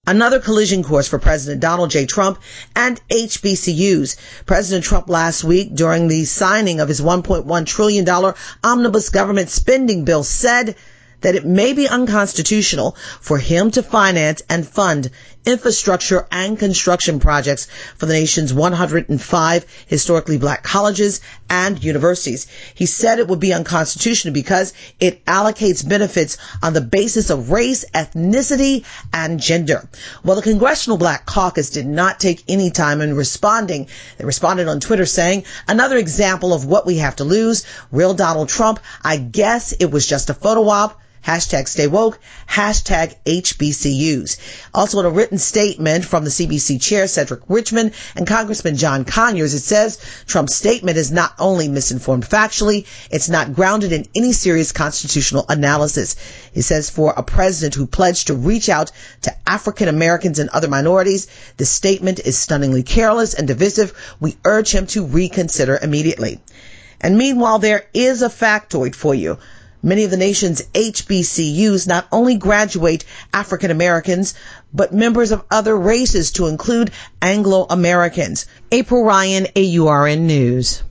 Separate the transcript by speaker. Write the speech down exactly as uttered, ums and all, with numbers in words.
Speaker 1: Another collision course for President Donald J. Trump and H B C Us. President Trump last week, during the signing of his one point one trillion dollars omnibus government spending bill, said that it may be unconstitutional for him to finance and fund infrastructure and construction projects for the nation's one hundred five historically black colleges and universities. He said it would be unconstitutional because it allocates benefits on the basis of race, ethnicity, and gender. Well, the Congressional Black Caucus did not take any time in responding. They responded on Twitter saying, "Another example of what we have to lose. Real Donald Trump. I guess it was just a photo op. Hashtag stay woke, hashtag H B C Us." Also in a written statement from the C B C chair, Cedric Richmond, and Congressman John Conyers, it says Trump's statement is not only misinformed factually, it's not grounded in any serious constitutional analysis. He says for a president who pledged to reach out to African Americans and other minorities, this statement is stunningly careless and divisive. We urge him to reconsider immediately. And meanwhile, there is a factoid for you. Many of the nation's H B C Us not only graduate African Americans, but members of other races, to include Anglo Americans. April Ryan, A U R N News.